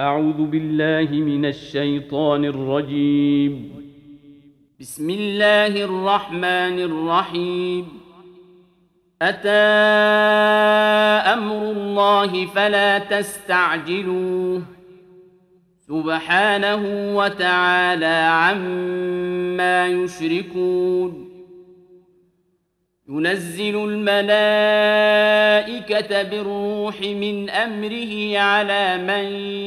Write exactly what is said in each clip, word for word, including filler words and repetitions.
أعوذ بالله من الشيطان الرجيم. بسم الله الرحمن الرحيم. أتى أمر الله فلا تستعجلوه سبحانه وتعالى عما يشركون. ينزل الملائكة بالروح من أمره على من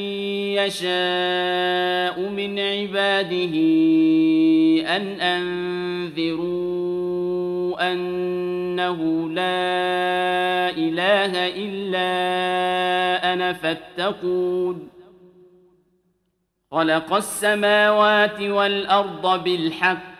يشاء من عباده أن أنذروا أنه لا إله إلا أنا فاتقون. خلق السماوات والأرض بالحق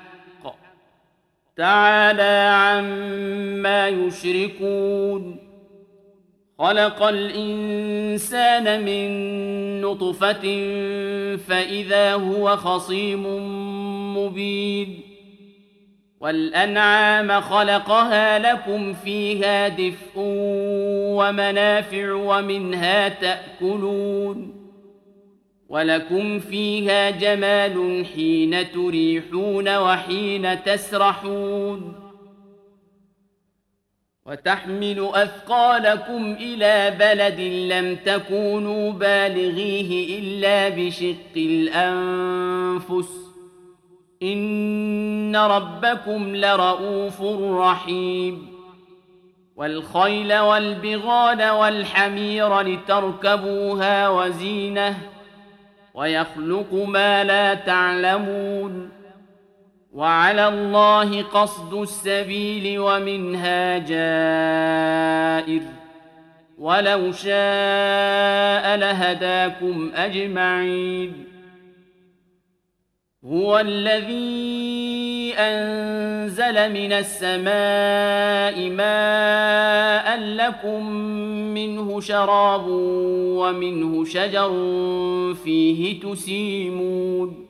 تعالى عما يشركون. خلق الإنسان من نطفة فإذا هو خصيم مبين. والأنعام خلقها لكم فيها دفء ومنافع ومنها تأكلون. ولكم فيها جمال حين تريحون وحين تسرحون. وتحمل أثقالكم إلى بلد لم تكونوا بالغيه إلا بشق الأنفس إن ربكم لرؤوف رحيم. والخيل والبغال والحمير لتركبوها وزينة ويخلق ما لا تعلمون. وعلى الله قصد السبيل ومنها جائر ولو شاء لهداكم أجمعين. هو الذي أنزل من السماء ماء لكم منه شراب ومنه شجر فيه تسيمون.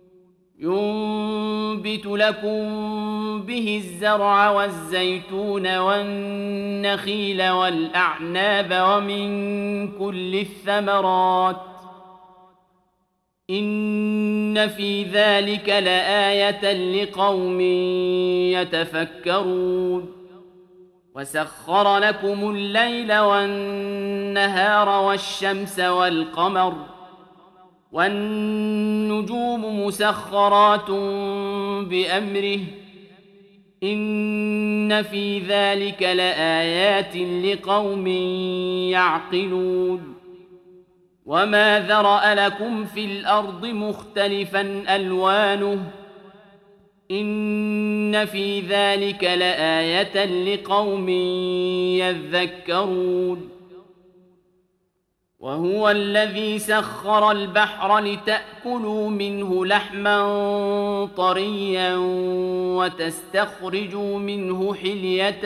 ينبت لكم به الزرع والزيتون والنخيل والأعناب ومن كل الثمرات إن في ذلك لآية لقوم يتفكرون. وسخر لكم الليل والنهار والشمس والقمر والنجوم مسخرات بأمره إن في ذلك لآيات لقوم يعقلون. وما ذرأ لكم في الأرض مختلفا ألوانه إن في ذلك لآية لقوم يذكرون. وهو الذي سخر البحر لتأكلوا منه لحما طريا وتستخرجوا منه حلية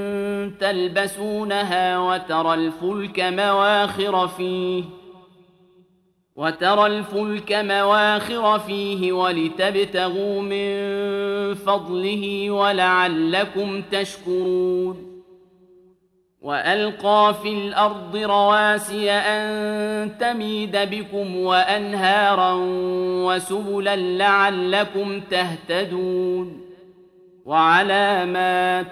تلبسونها وترى الفلك مواخر فيه وترى الفلك مواخر فيه ولتبتغوا من فضله ولعلكم تشكرون. وألقى في الأرض رواسي أن تميد بكم وأنهارا وسبلا لعلكم تهتدون. وعلامات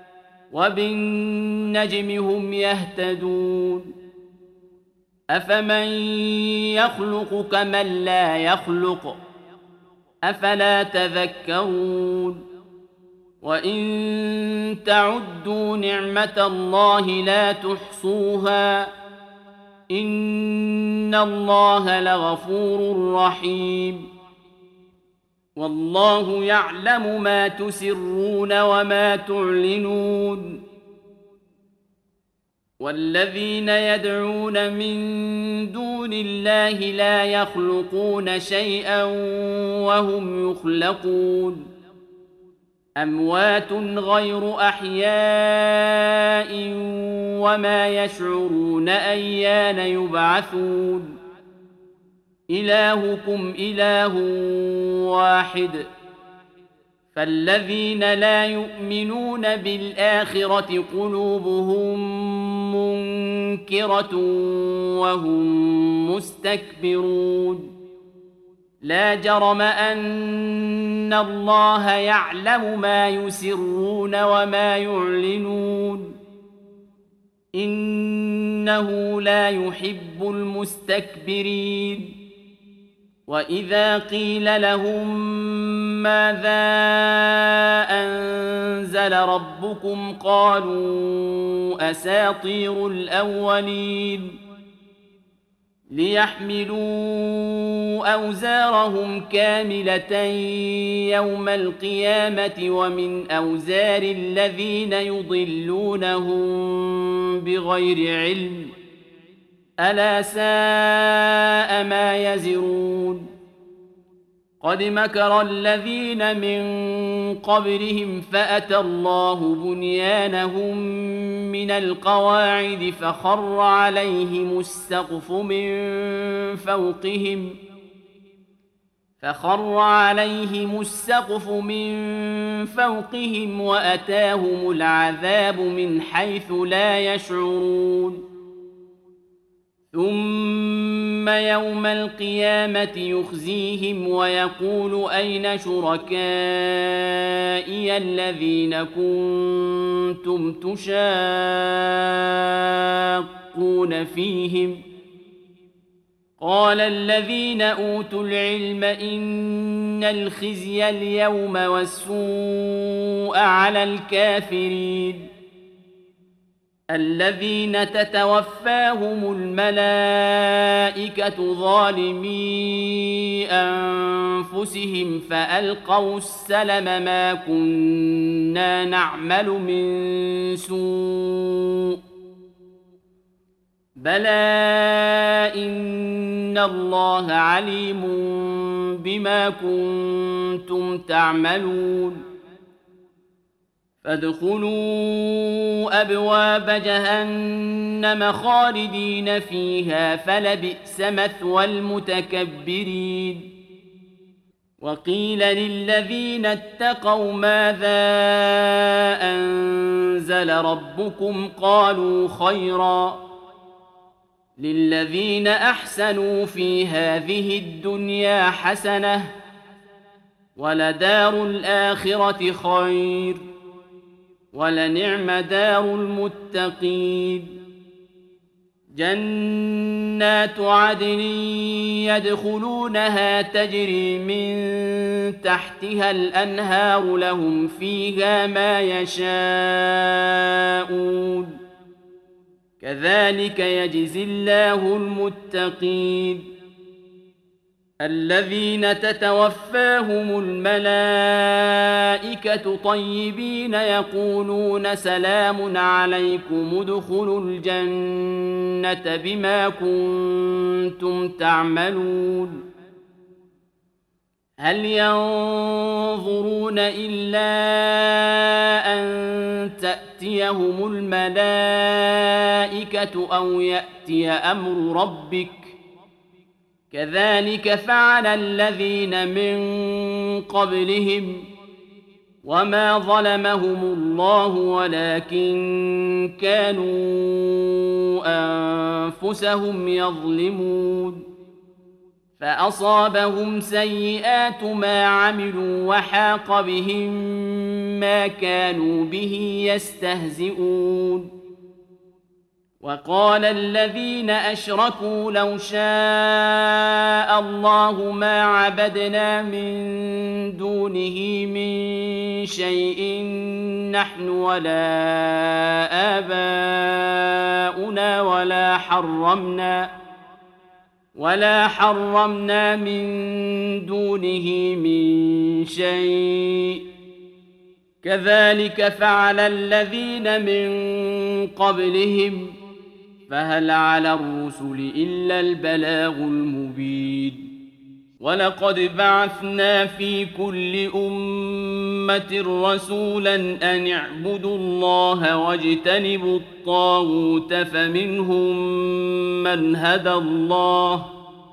وبالنجم هم يهتدون. أفمن يخلق كمن لا يخلق أفلا تذكرون. وإن تعدوا نعمة الله لا تحصوها إن الله لغفور رحيم. والله يعلم ما تسرون وما تعلنون. والذين يدعون من دون الله لا يخلقون شيئا وهم يخلقون. أموات غير أحياء وما يشعرون أيان يبعثون. إلهكم إله واحد فالذين لا يؤمنون بالآخرة قلوبهم مُنكِرَةٌ وَهُمْ مُسْتَكْبِرُونَ لا جرم أن الله يعلم ما يسرون وما يعلنون إنه لا يحب المستكبرين وإذا قيل لهم ماذا أنزل ربكم قالوا أساطير الأولين ليحملوا أوزارهم كاملة يوم القيامة ومن أوزار الذين يضلونهم بغير علم ألا ساء ما يزرون قد مكر الذين من قبلهم فأتى الله بنيانهم من القواعد فخر عليهم السقف من فوقهم فخر عليهم السقف من فوقهم وأتاهم العذاب من حيث لا يشعرون ثم يوم القيامة يخزيهم ويقول أين شركائي الذين كنتم تشاقون فيهم قال الذين أوتوا العلم إن الخزي اليوم والسوء على الكافرين الذين تتوفاهم الملائكة ظالمي أنفسهم فألقوا السلم ما كنا نعمل من سوء بلى إن الله عليم بما كنتم تعملون فادخلوا أبواب جهنم خالدين فيها فلبئس مثوى المتكبرين وقيل للذين اتقوا ماذا أنزل ربكم قالوا خيرا للذين أحسنوا في هذه الدنيا حسنة ولدار الآخرة خير ولنعم دار المتقين جنات عدن يدخلونها تجري من تحتها الأنهار لهم فيها ما يشاءون كذلك يجزي الله المتقين الذين تتوفاهم الملائكة طيبين يقولون سلام عليكم ادخلوا الجنة بما كنتم تعملون هل ينظرون إلا أن تأتيهم الملائكة أو يأتي أمر ربك كذلك فعل الذين من قبلهم وما ظلمهم الله ولكن كانوا أنفسهم يظلمون فأصابهم سيئات ما عملوا وحاق بهم ما كانوا به يستهزئون وقال الذين أشركوا لو شاء الله ما عبدنا من دونه من شيء نحن ولا آباؤنا ولا حرمنا ولا حرمنا من دونه من شيء كذلك فعل الذين من قبلهم فهل على الرسل إلا البلاغ المبين ولقد بعثنا في كل أمة رسولا أن اعبدوا الله واجتنبوا الطاغوت فمنهم من هدى الله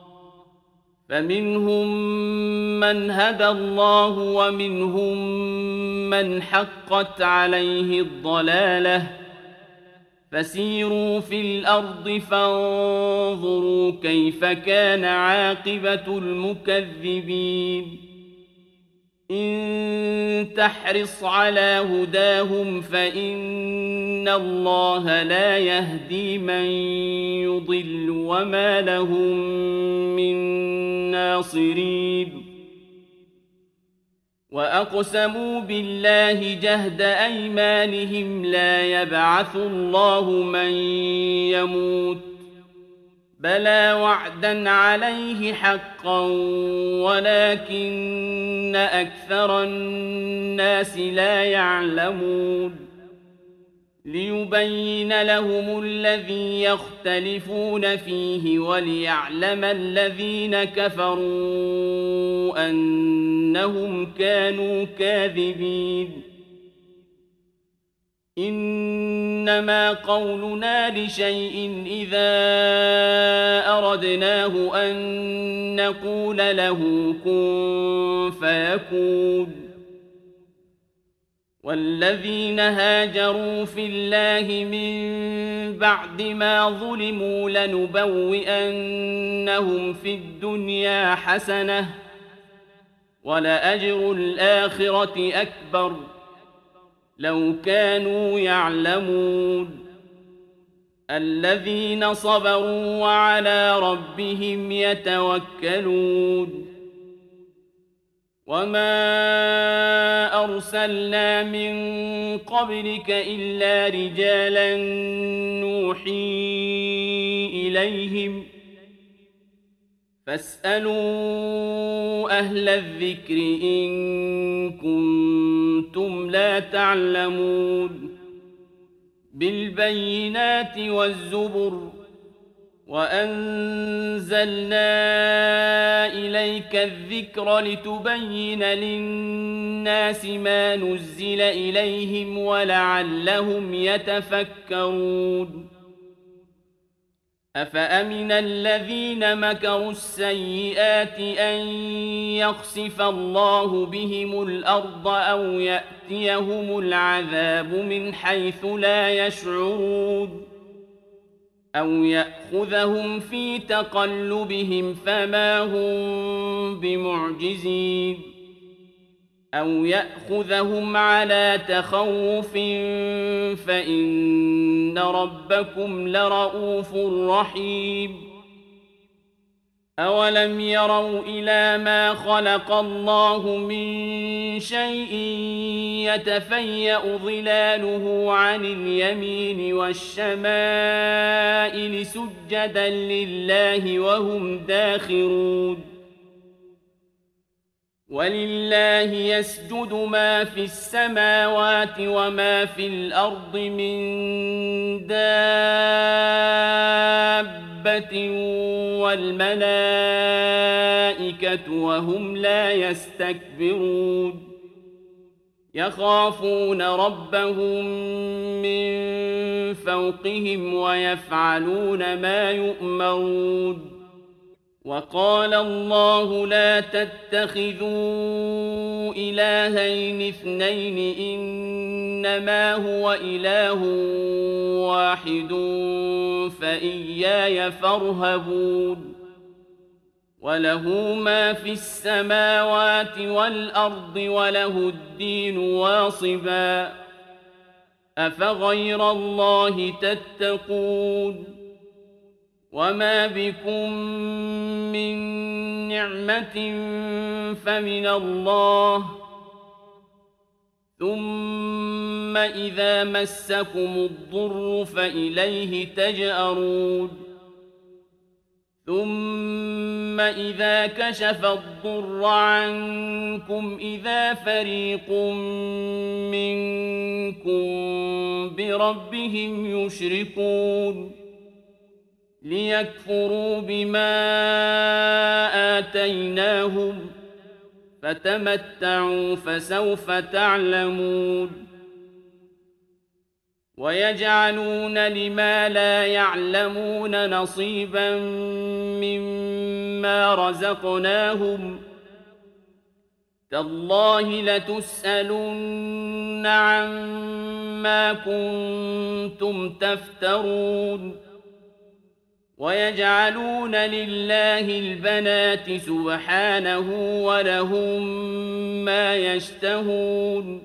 فمنهم من هدى الله ومنهم من حقت عليه الضلالة فسيروا في الأرض فانظروا كيف كان عاقبة المكذبين إن تحرص على هداهم فإن الله لا يهدي من يضل وما لهم من ناصرين وأقسموا بالله جهد أيمانهم لا يبعث الله من يموت بلى وعدا عليه حقا ولكن أكثر الناس لا يعلمون ليبين لهم الذي يختلفون فيه وليعلم الذين كفروا أنهم كانوا كاذبين إنما قولنا لشيء إذا أردناه أن نقول له كن فيكون والذين هاجروا في الله من بعد ما ظلموا لنبوئنهم في الدنيا حسنة ولأجر الآخرة أكبر لو كانوا يعلمون الذين صبروا وعلى ربهم يتوكلون وما أرسلنا من قبلك إلا رجالا نوحي إليهم فاسألوا أهل الذكر إن كنتم لا تعلمون بالبينات والزبر وأنزلنا إليك الذكر لتبين للناس ما نزل إليهم ولعلهم يتفكرون أفأمن الذين مكروا السيئات أن يخسف الله بهم الأرض أو يأتيهم العذاب من حيث لا يشعرون أو يأخذهم في تقلبهم فما هم بمعجزين أو يأخذهم على تخوف فإن ربكم لرؤوف رحيم أولم يروا إلى ما خلق الله من شيء يتفيأ ظلاله عن اليمين والشمائل سجدا لله وهم داخرون ولله يسجد ما في السماوات وما في الأرض من دابة والملائكة وهم لا يستكبرون يخافون ربهم من فوقهم ويفعلون ما يؤمرون وقال الله لا تتخذوا إلهين اثنين إنما هو إله واحد فإياي فارهبون وله ما في السماوات والأرض وله الدين واصبا أفغير الله تتقون وما بكم من نعمة فمن الله ثم إذا مسكم الضر فإليه تجأرون ثم إذا كشف الضر عنكم إذا فريق منكم بربهم يشركون ليكفروا بما آتيناهم فتمتعوا فسوف تعلمون ويجعلون لما لا يعلمون نصيبا مما رزقناهم تالله لتسألن عما كنتم تفترون ويجعلون لله البنات سبحانه ولهم ما يشتهون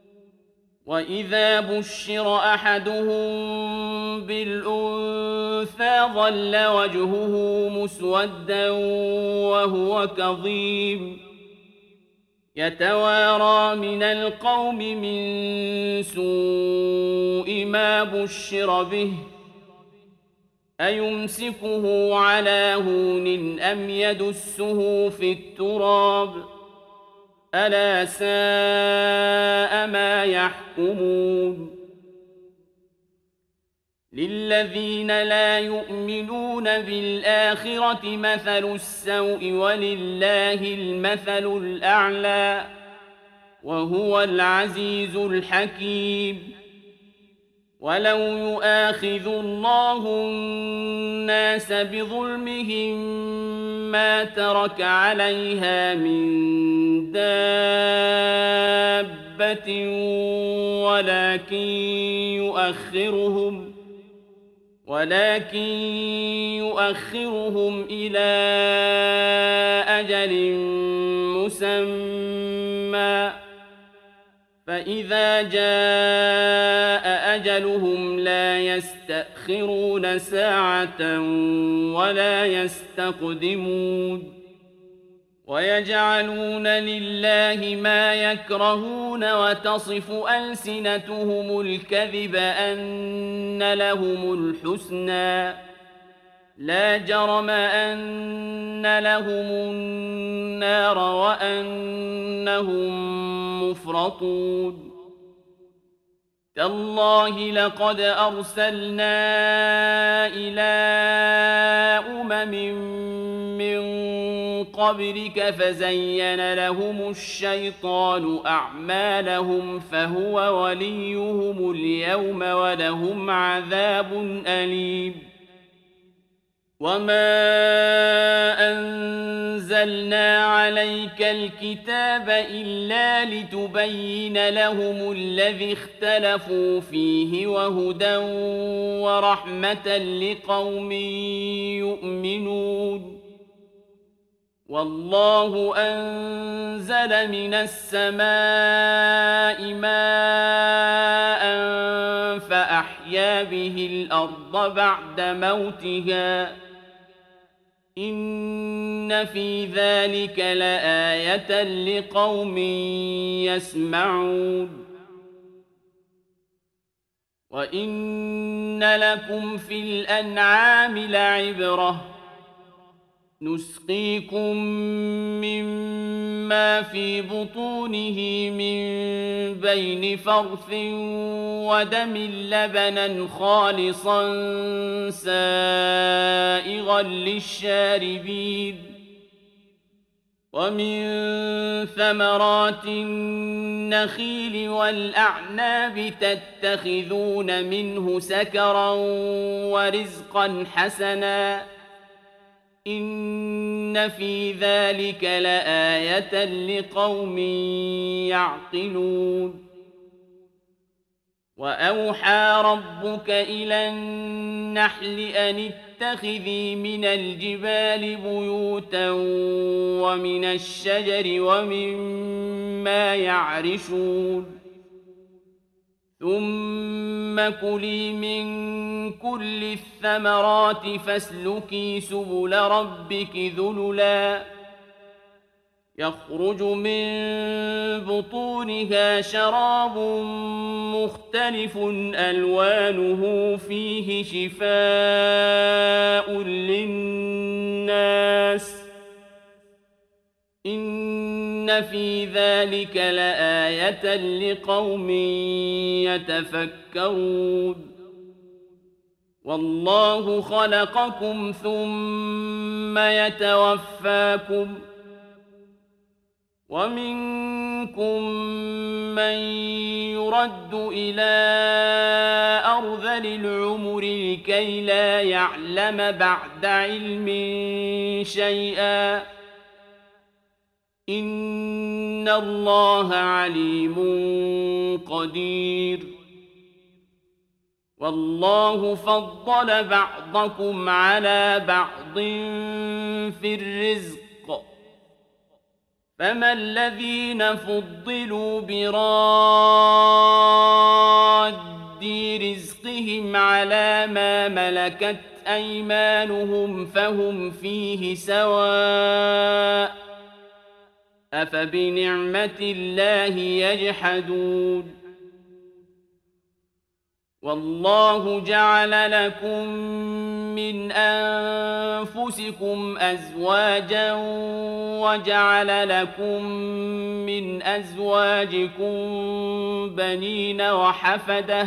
وإذا بشر أحدهم بالأنثى ظل وجهه مسودا وهو كظيم يتوارى من القوم من سوء ما بشر به أيمسكه على هون أم يدسه في التراب ألا ساء ما يحكمون للذين لا يؤمنون بالآخرة مثل السوء ولله المثل الأعلى وهو العزيز الحكيم ولو يؤاخذ الله الناس بظلمهم ما ترك عليها من دابة ولكن يؤخرهم ولكن يؤخرهم إلى أجل مسمى فإذا جاء أجلهم لا يستأخرون ساعة ولا يستقدمون ويجعلون لله ما يكرهون وتصف ألسنتهم الكذب أن لهم الحسنى لا جرم أن لهم النار وأنهم مفرطون تالله لقد أرسلنا إلى أمم من قبلك فزين لهم الشيطان أعمالهم فهو وليهم اليوم ولهم عذاب أليم وما أنزلنا عليك الكتاب إلا لتبين لهم الذي اختلفوا فيه وهدى ورحمة لقوم يؤمنون والله أنزل من السماء ماء فأحيا به الأرض بعد موتها إن في ذلك لآية لقوم يسمعون وإن لكم في الأنعام لعبرة نسقيكم مما في بطونه من بين فرث ودم لبنا خالصا سائغا للشاربين ومن ثمرات النخيل والأعناب تتخذون منه سكرا ورزقا حسنا إن في ذلك لآية لقوم يعقلون وأوحى ربك إلى النحل أن اتخذي من الجبال بيوتا ومن الشجر ومما يعرشون ثم كلي من كل الثمرات فاسلكي سبل ربك ذللا يخرج من بطونها شراب مختلف ألوانه فيه شفاء للناس إن في ذلك لآية لقوم يتفكرون والله خلقكم ثم يتوفاكم ومنكم من يرد إلى أرذل العمر لكي لا يعلم بعد علم شيئا إن الله عليم قدير والله فضل بعضكم على بعض في الرزق فما الذين فضلوا براد رزقهم على ما ملكت أيمانهم فهم فيه سواء أفبنعمة الله يجحدون والله جعل لكم من أنفسكم أزواجا وجعل لكم من أزواجكم بنين وحفدة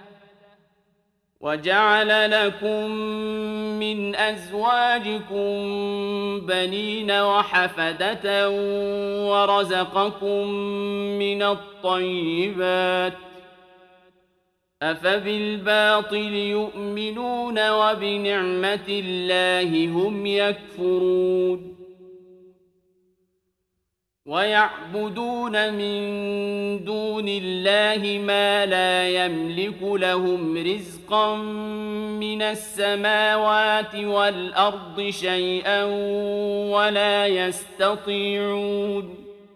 وجعل لكم من أزواجكم بنين وحفدة ورزقكم من الطيبات أفبالباطل يؤمنون وبنعمة الله هم يكفرون ويعبدون من دون الله ما لا يملك لهم رزقا من السماوات والأرض شيئا ولا يستطيعون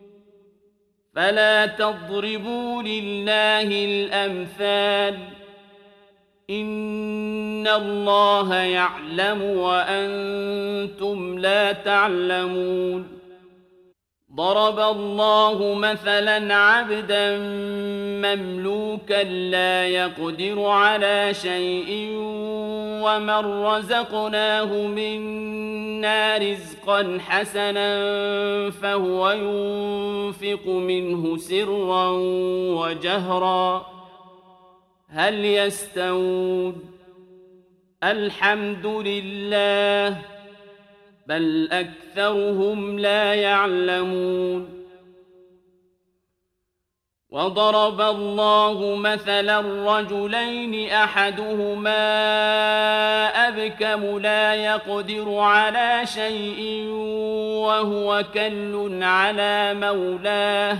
فلا تضربوا لله الأمثال إن الله يعلم وأنتم لا تعلمون ضرب الله مثلا عبدا مملوكا لا يقدر على شيء ومن رزقناه منا رزقا حسنا فهو ينفق منه سرا وجهرا هل يستوون الحمد لله بل أكثرهم لا يعلمون وضرب الله مثلا رجلين أحدهما أبكم لا يقدر على شيء وهو كل على مولاه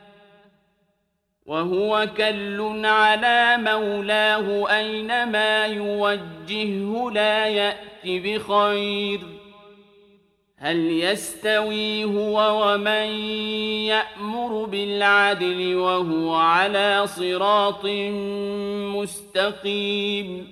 وهو كل على مولاه أينما يوجهه لا يأت بخير هل يستوي هو ومن يأمر بالعدل وهو على صراط مستقيم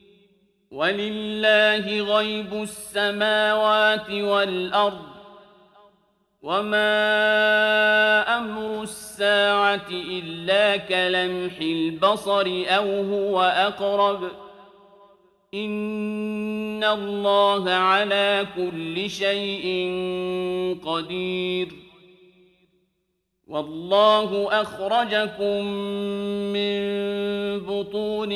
ولله غيب السماوات والأرض وما أمر الساعة إلا كلمح البصر أو هو أقرب إن الله على كل شيء قدير والله أخرجكم من بطون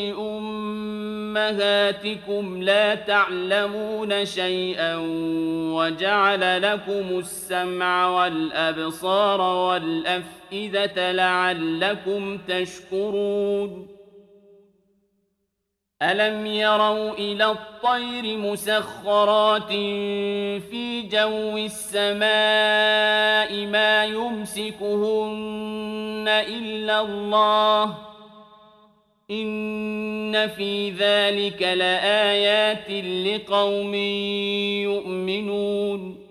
أمهاتكم لا تعلمون شيئا وجعل لكم السمع والأبصار والأفئدة لعلكم تشكرون ألم يروا إلى الطير مسخرات في جو السماء ما يمسكهن إلا الله إن في ذلك لآيات لقوم يؤمنون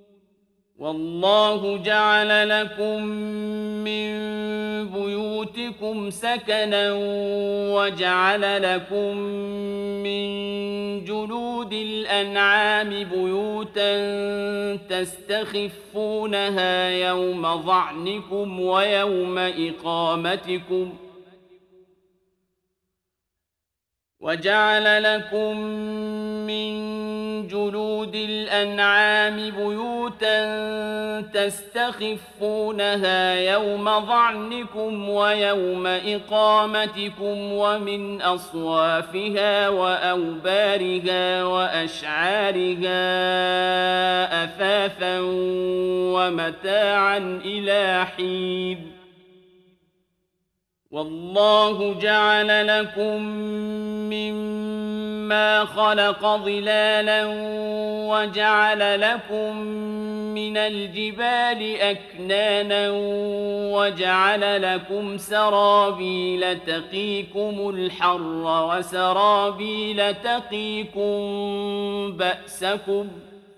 والله جعل لكم من بيوتكم سكنا وجعل لكم من جلود الأنعام بيوتا تستخفونها يوم ظعنكم ويوم إقامتكم وجعل لكم من جلود الأنعام بيوتا تستخفونها يوم ظعنكم ويوم إقامتكم ومن أصوافها وأوبارها وأشعارها أثاثا ومتاعا إلى حين والله جعل لكم مما خلق ظلالا وجعل لكم من الجبال أكنانا وجعل لكم سرابيل تقيكم الحر وسرابيل تقيكم بأسكم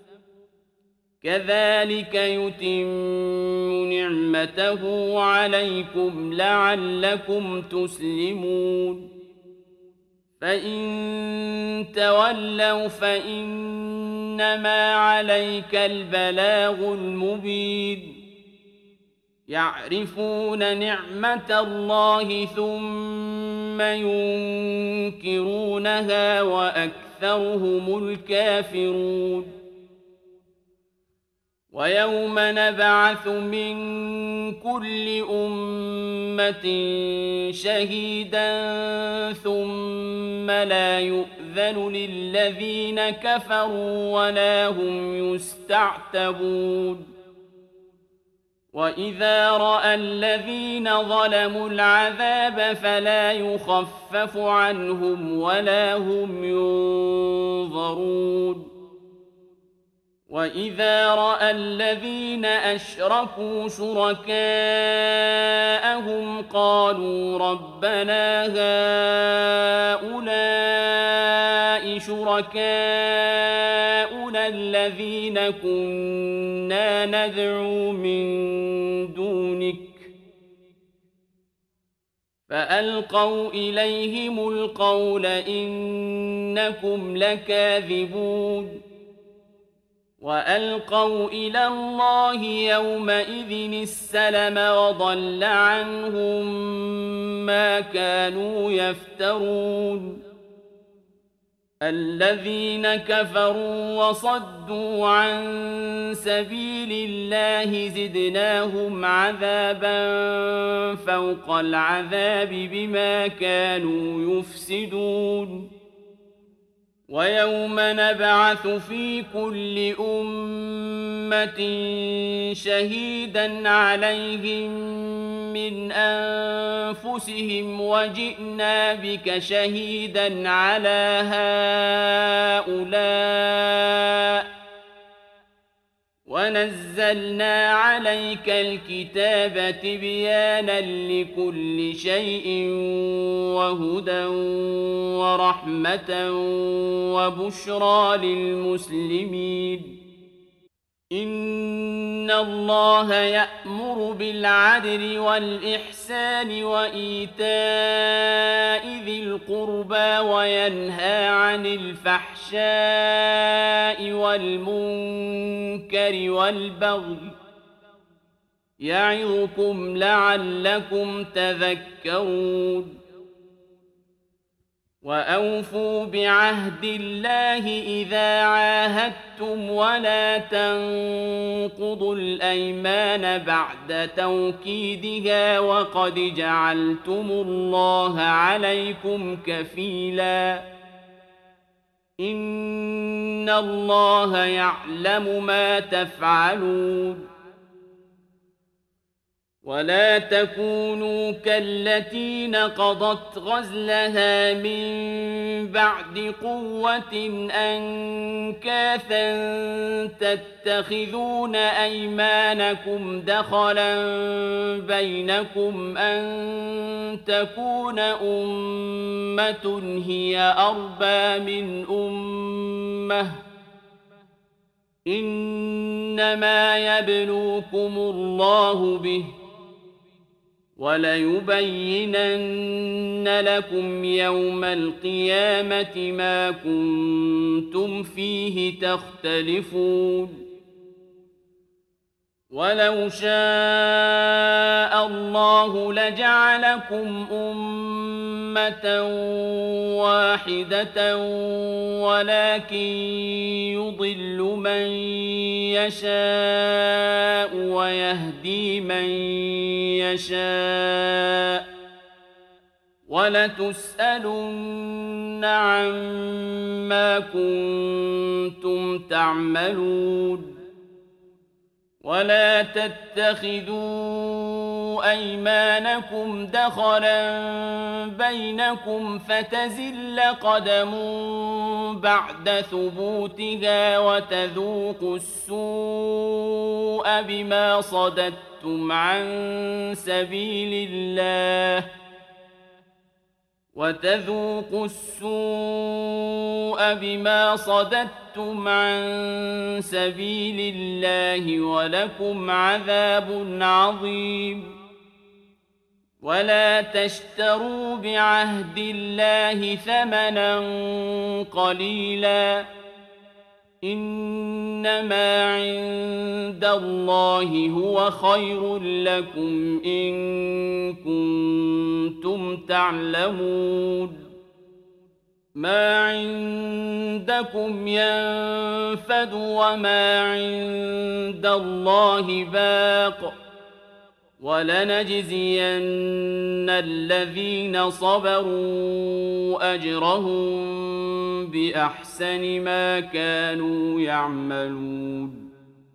كذلك يتم نعمته عليكم لعلكم تسلمون فإن تولوا فإنما عليك البلاغ المبين يعرفون نعمة الله ثم ينكرونها وأكثرهم الكافرون ويوم نبعث من كل أمة شهيدا ثم لا يؤذن للذين كفروا ولا هم يستعتبون وإذا رأى الذين ظلموا العذاب فلا يخفف عنهم ولا هم ينظرون وإذا رأى الذين أشركوا شركاءهم قالوا ربنا هؤلاء شركاؤنا الذين كنا ندعو من دونك فألقوا إليهم القول إنكم لكاذبون وألقوا إلى الله يومئذ السلم وضل عنهم ما كانوا يفترون الذين كفروا وصدوا عن سبيل الله زدناهم عذابا فوق العذاب بما كانوا يفسدون ويوم نبعث في كل أمة شهيدا عليهم من أنفسهم وجئنا بك شهيدا على هؤلاء ونزلنا عليك الكتاب تبيانا لكل شيء وهدى ورحمة وبشرى للمسلمين إن الله يأمر بالعدل والإحسان وإيتاء ذي القربى وينهى عن الفحشاء والمنكر والبغي يعظكم لعلكم تذكرون وأوفوا بعهد الله إذا عاهدتم ولا تنقضوا الأيمان بعد توكيدها وقد جعلتم الله عليكم كفيلا إن الله يعلم ما تفعلون ولا تكونوا كالتي نقضت غزلها من بعد قوة أنكاثا تتخذون أيمانكم دخلا بينكم أن تكون أمة هي أربى من أمة إنما يبلوكم الله به وليبينن لكم يوم القيامة ما كنتم فيه تختلفون ولو شاء الله لجعلكم أمة واحدة ولكن يضل من يشاء ويهدي من يشاء ولتسألن عما كنتم تعملون ولا تتخذوا أيمانكم دخلا بينكم فتزل قدم بعد ثبوتها وتذوقوا السوء بما صددتم عن سبيل الله وتذوقوا السوء بما صددتم عن سبيل الله ولكم عذاب عظيم ولا تشتروا بعهد الله ثمنا قليلا إنما عند الله هو خير لكم إن كنتم تعلمون ما عندكم ينفد وما عند الله باق ولنجزين الذين صبروا أجرهم بأحسن ما كانوا يعملون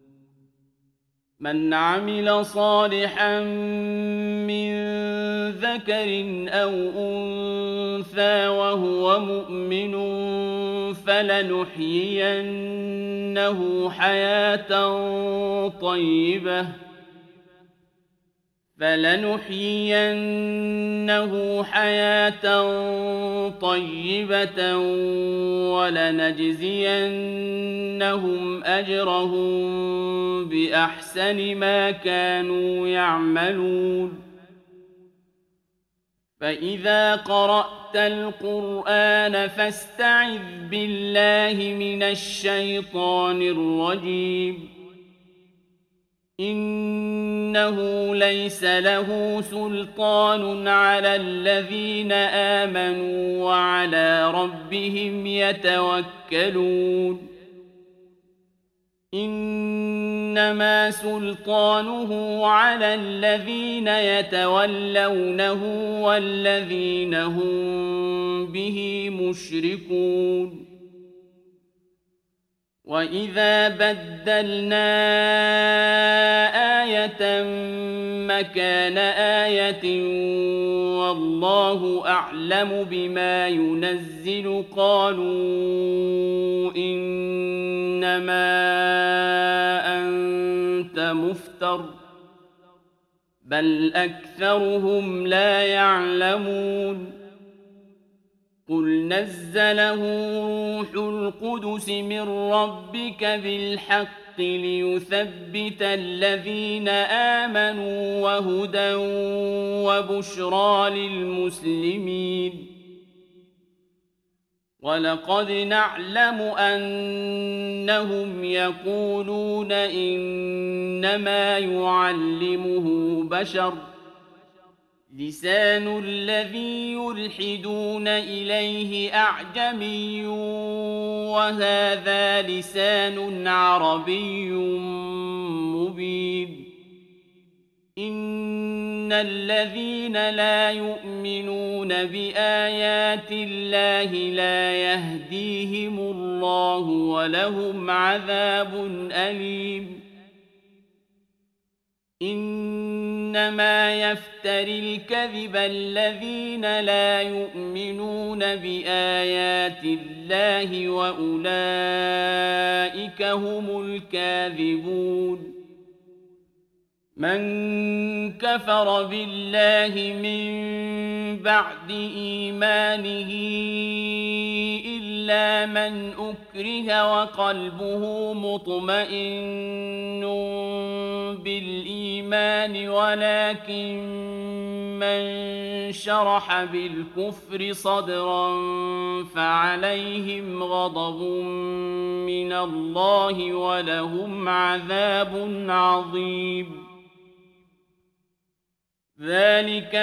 من عمل صالحا من ذكر أو أنثى وهو مؤمن فلنحيينه حياة طيبة فلنحيينه حياة طيبة ولنجزينهم أجرهم بأحسن ما كانوا يعملون فإذا قرأت القرآن فاستعذ بالله من الشيطان الرجيم إنه ليس له سلطان على الذين آمنوا وعلى ربهم يتوكلون إنما سلطانه على الذين يتولونه والذين هم به مشركون وإذا بدلنا آية مكان آية والله أعلم بما ينزل قالوا إنما أنت مفتر بل أكثرهم لا يعلمون قل نزله روح القدس من ربك بالحق ليثبت الذين آمنوا وهدى وبشرى للمسلمين ولقد نعلم أنهم يقولون إنما يعلمه بشر لسان الذي يلحدون إليه أعجمي وهذا لسان عربي مبين إن الذين لا يؤمنون بآيات الله لا يهديهم الله ولهم عذاب أليم إنما يفتري الكذب الذين لا يؤمنون بآيات الله وأولئك هم الكاذبون من كفر بالله من بعد إيمانه إلا من أكره وقلبه مطمئن بالإيمان ولكن من شرح بالكفر صدرا فعليهم غضب من الله ولهم عذاب عظيم ذلك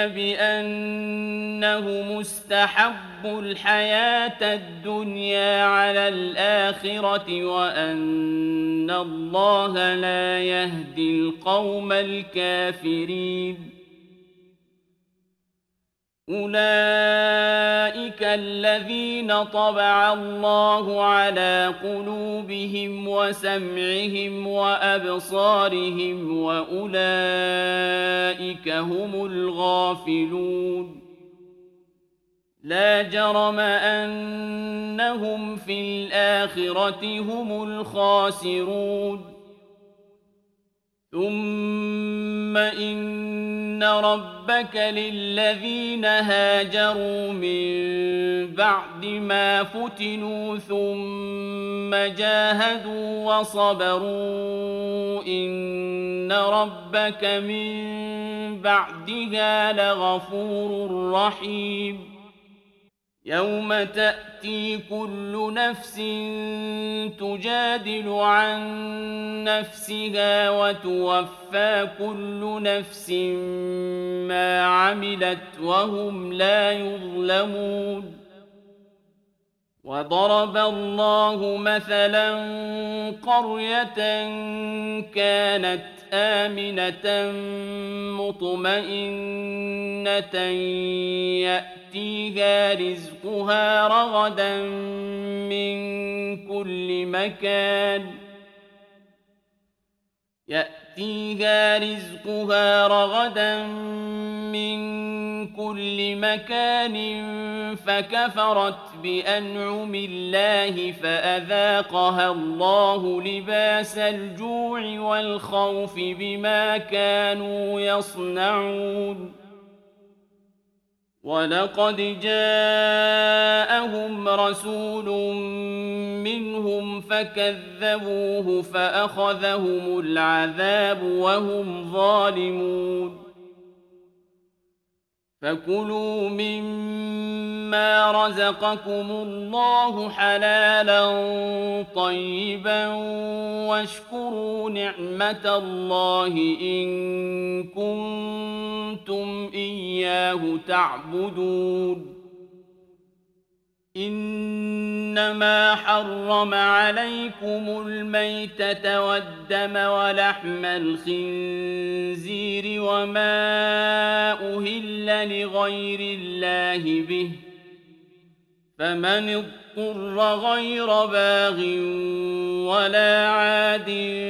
بأنه مستحب الحياة الدنيا على الآخرة وأن الله لا يهدي القوم الكافرين أولئك الذين طبع الله على قلوبهم وسمعهم وأبصارهم وأولئك هم الغافلون لا جرم أنهم في الآخرة هم الخاسرون ثم إن ربك للذين هاجروا من بعد ما فتنوا ثم جاهدوا وصبروا إن ربك من بعدها لغفور رحيم يوم تأتي كل نفس تجادل عن نفسها وتوفى كل نفس ما عملت وهم لا يظلمون وضرب الله مثلا قرية كانت آمنة مطمئنة يأتيها رزقها رغدا من كل مكان يأتيها رزقها رغدا من كل مكان فكفرت بأنعم الله فأذاقها الله لباس الجوع والخوف بما كانوا يصنعون ولقد جاءهم رسول منهم فكذبوه فأخذهم العذاب وهم ظالمون فكلوا مما رزقكم الله حلالا طيبا واشكروا نعمة الله إن كنتم إياه تعبدون إنما حرم عليكم الميتة والدم ولحم الخنزير وما أهل لغير الله به فمن اضطر غير باغ ولا عاد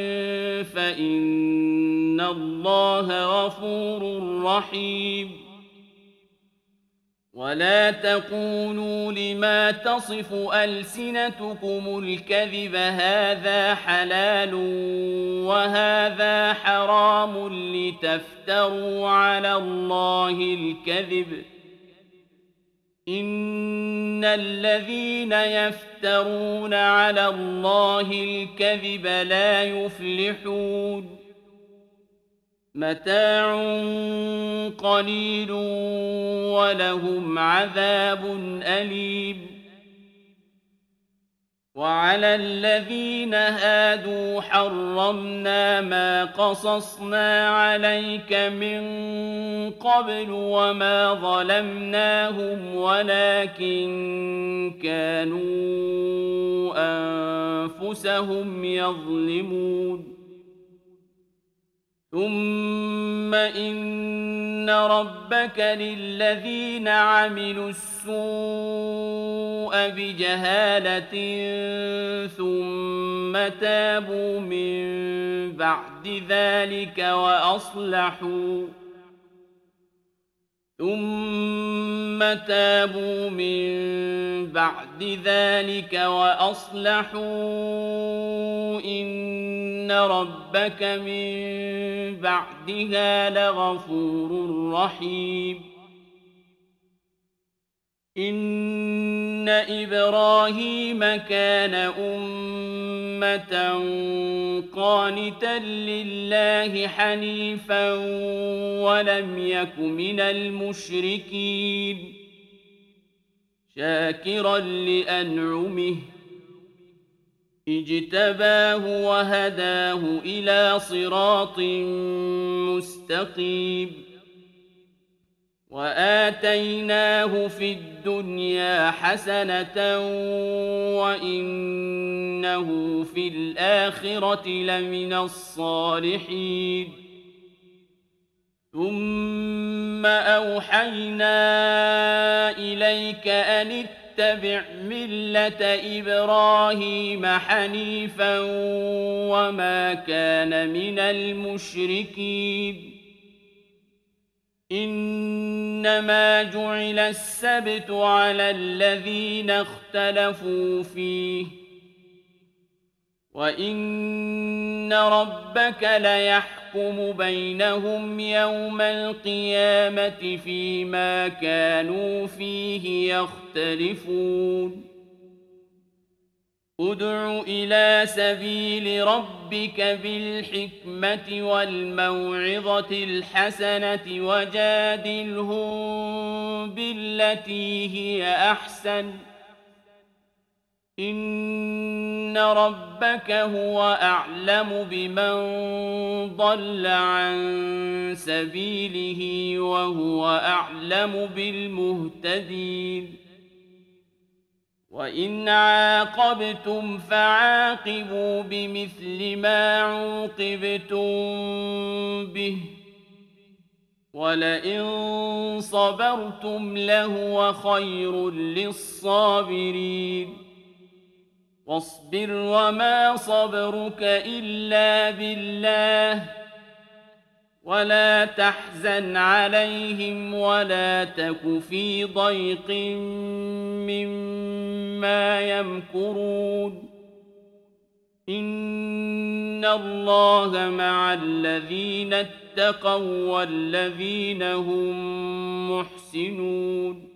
فإن الله غفور رحيم ولا تقولوا لما تصف ألسنتكم الكذب هذا حلال وهذا حرام لتفتروا على الله الكذب إن الذين يفترون على الله الكذب لا يفلحون متاع قليل ولهم عذاب أليم وعلى الذين هادوا حرمنا ما قصصنا عليك من قبل وما ظلمناهم ولكن كانوا أنفسهم يظلمون ثم إن ربك للذين عملوا السوء بجهالة ثم تابوا من بعد ذلك وأصلحوا ثم تابوا من بعد ذلك وأصلحوا إن ربك من بعدها لغفور رحيم إن إبراهيم كان أمة قانتا لله حنيفا ولم يك من المشركين شاكرا لأنعمه اجتباه وهداه إلى صراط مستقيم وآتيناه في الدنيا حسنة وإنه في الآخرة لمن الصالحين ثم أوحينا إليك أن اتبع ملة إبراهيم حنيفا وما كان من المشركين إنما جعل السبت على الذين اختلفوا فيه وإن ربك ليحكم بينهم يوم القيامة فيما كانوا فيه يختلفون ادع إلى سبيل ربك بالحكمة والموعظة الحسنة وجادلهم بالتي هي أحسن إن ربك هو أعلم بمن ضل عن سبيله وهو أعلم بالمهتدين وإن عاقبتم فعاقبوا بمثل ما عوقبتم به ولئن صبرتم لهو خير للصابرين واصبر وما صبرك إلا بالله ولا تحزن عليهم ولا تك في ضيق مما يمكرون إن الله مع الذين اتقوا والذين هم محسنون